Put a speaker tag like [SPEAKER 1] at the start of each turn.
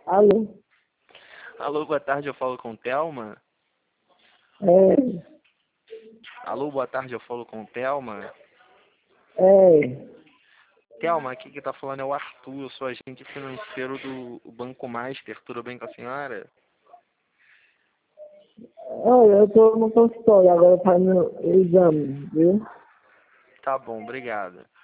[SPEAKER 1] Alô?
[SPEAKER 2] Alô, boa tarde, eu falo com Thelma.
[SPEAKER 1] É,
[SPEAKER 2] Alô, boa tarde, eu falo com Thelma.
[SPEAKER 1] é.
[SPEAKER 2] Thelma, aqui que tá falando é o Arthur, eu sou agente financeiro do Banco Master, tudo bem com a senhora?
[SPEAKER 1] Olha, eu tô no consultório agora fazendo exame, viu?
[SPEAKER 2] Tá bom, obrigado.